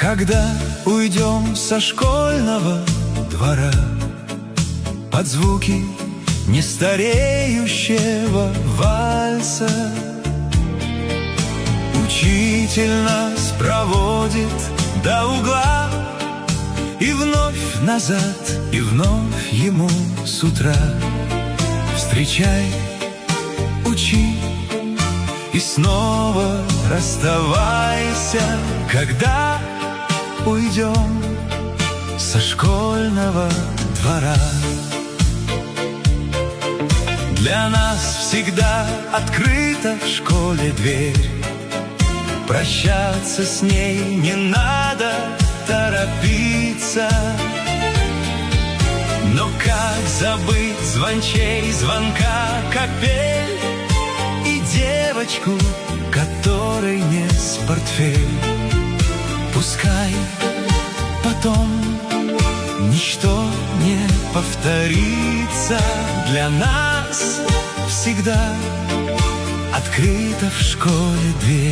Когда уйдем со школьного двора под звуки нестареющего вальса, учитель нас проводит до угла, и вновь назад, и вновь ему с утра. Встречай, учи, и снова расставайся, когда уйдем со школьного двора. Для нас всегда открыта в школе дверь, прощаться с ней не надо торопиться. Но как забыть звончей звонка капель и девочку, которой нес портфель? Пускай потом ничто не повторится, для нас всегда открыта в школе дверь.